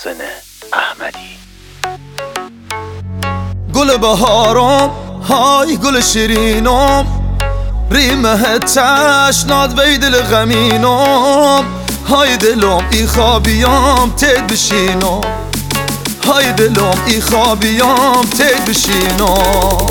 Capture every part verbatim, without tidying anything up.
محسن احمدی. گل بهارم های گل شیرینم، ریمه تشناد وی دل غمینم. های دلم ای خوابیام تید بشینم، های دلم ای خوابیام تید بشینم.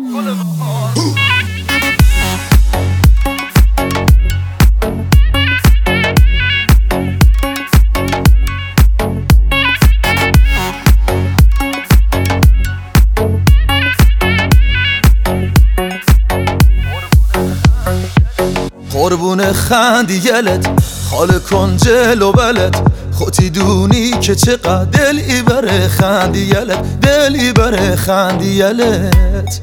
قربون خندیلت خاله کن جلو بلت، خودی دونی که چقدر دل ای بره خندیلت، دل ای بره خندیلت.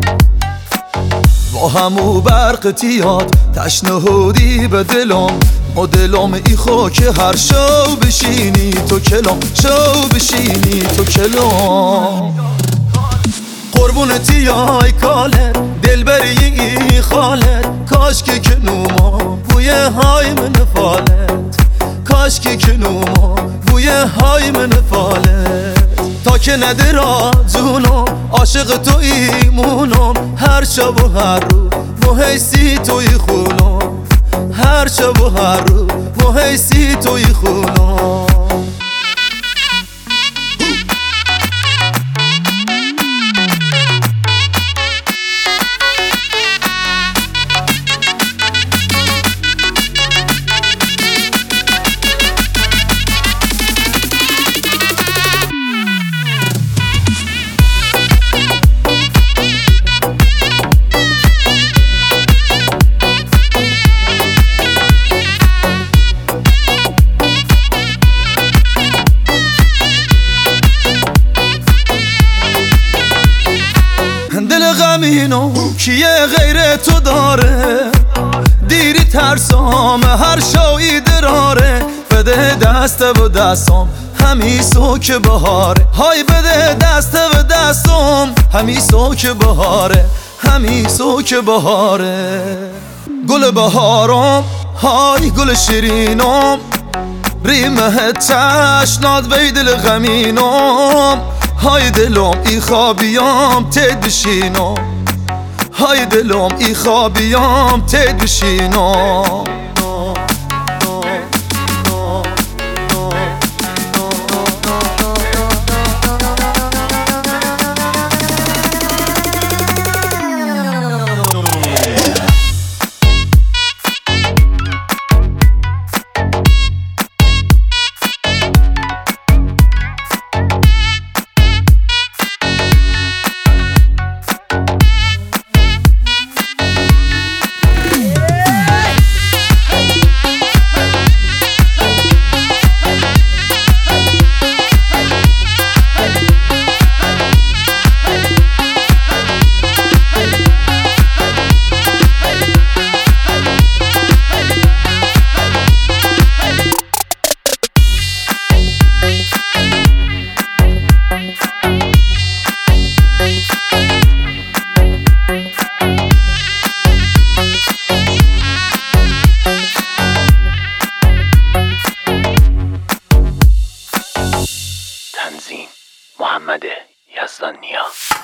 با همو برق تیاد تشنهودی به دلم، و دلم ای خو که هر شو بشینی تو کلم، شو بشینی تو کلم. قربون تیای کالت دل بری ای خالت، کاش که کنوما بوی های من فالت، کاش که کنوما بوی های من فالت. تا که ندرا جونم عاشق تو ایمونم، هر شب و هر رو محیسی توی خونم، هر شب و هر رو محیسی توی خونم. غمینو کیه غیر تو داره، دیری ترسام هر شایی دراره. بده دست و دستم همی سوک بهاره، های بده دست و دستم همی سوک بهاره، همی سوک بهاره. گل بهارم های گل شیرینم، ریمه تشناد وی دل غمینم. های دلم ای خوابیام تید بشینم، های دلم ای خوابیام تید بشینم. تنظیم محمد یزدانیا.